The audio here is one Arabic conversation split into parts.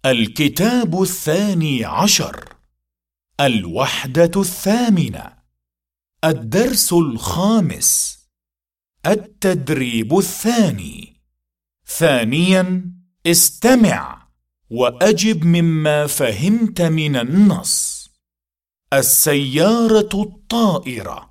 الكتاب 12، الوحدة 8، الدرس 5، التدريب 2. ثانياً، استمع وأجب مما فهمت من النص. السيارة الطائرة.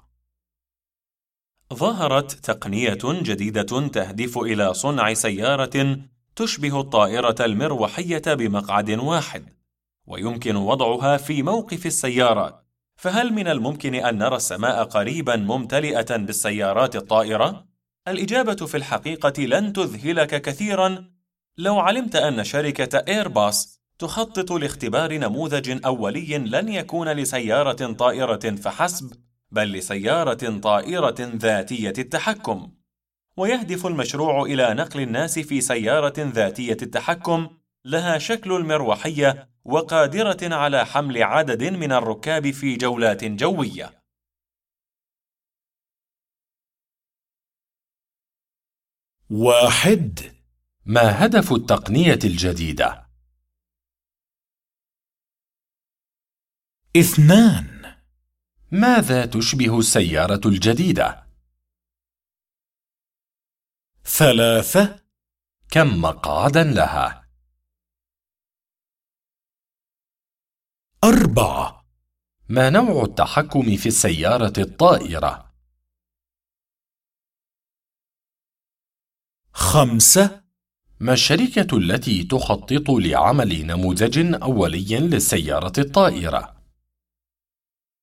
ظهرت تقنية جديدة تهدف إلى صنع سيارة تشبه الطائرة المروحية بمقعد واحد، ويمكن وضعها في موقف السيارة. فهل من الممكن أن نرى السماء قريباً ممتلئة بالسيارات الطائرة؟ الإجابة في الحقيقة لن تذهلك كثيراً لو علمت أن شركة إيرباص تخطط لاختبار نموذج أولي لن يكون لسيارة طائرة فحسب، بل لسيارة طائرة ذاتية التحكم. ويهدف المشروع إلى نقل الناس في سيارة ذاتية التحكم لها شكل المروحية وقادرة على حمل عدد من الركاب في جولات جوية. 1. ما هدف التقنية الجديدة؟ 2. ماذا تشبه السيارة الجديدة؟ 3. كم مقعداً لها؟ 4. ما نوع التحكم في السيارة الطائرة؟ 5. ما الشركة التي تخطط لعمل نموذج أولي للسيارة الطائرة؟